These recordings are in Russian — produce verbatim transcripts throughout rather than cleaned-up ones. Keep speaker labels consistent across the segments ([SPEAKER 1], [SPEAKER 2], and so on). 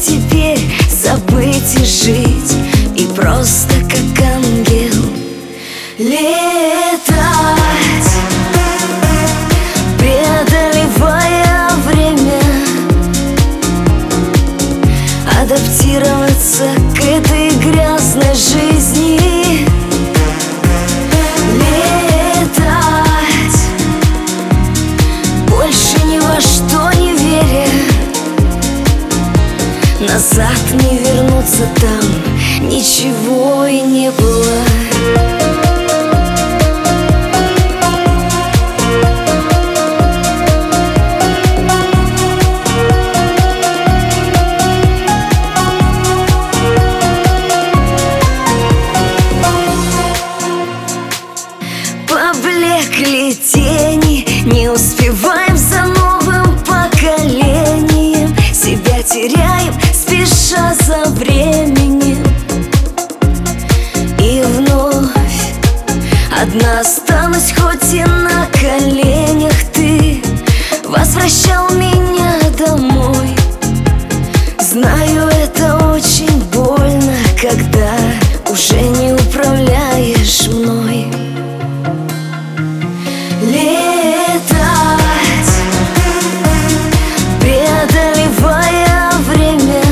[SPEAKER 1] теперь забыть и жить, и просто как ангел летать, преодолевая время, адаптироваться к этой грязной жизни. Летать, больше ни во что не веря, назад не вернуться, там ничего и не было. Поблекли тени, не успеваем за новым поколением, себя теряем, спеша за временем. И вновь одна останусь, хоть и на коленях. Ты возвращал меня домой. Знаю, это очень больно, когда уже не управляешь мной. Летать, преодолевая время,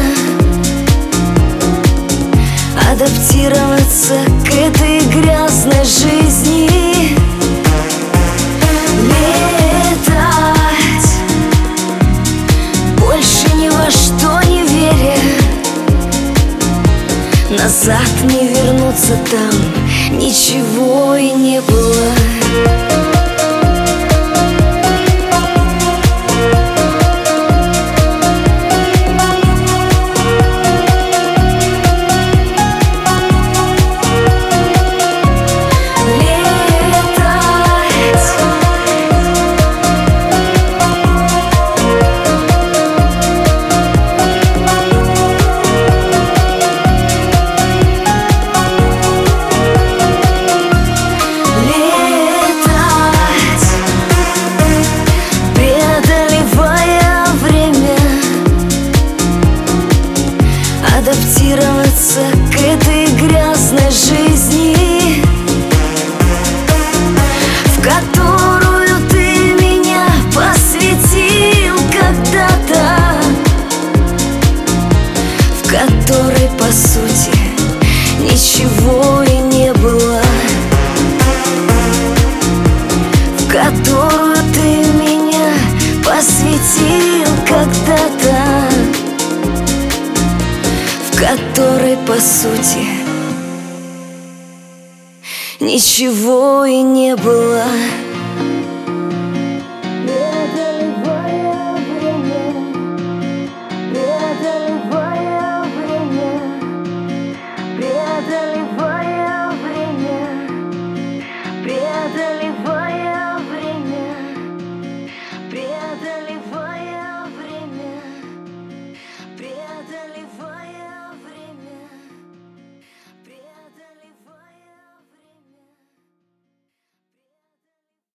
[SPEAKER 1] адаптироваться к этой грязной жизни. Летать, больше ни во что не веря, назад не вернуться, там ничего и не было. Адаптироваться к этой грязной жизни, в которую ты меня посвятил когда-то, в которой, по сути, ничего и не было, в которую ты меня посвятил когда-то, в которой, по сути, ничего и не было.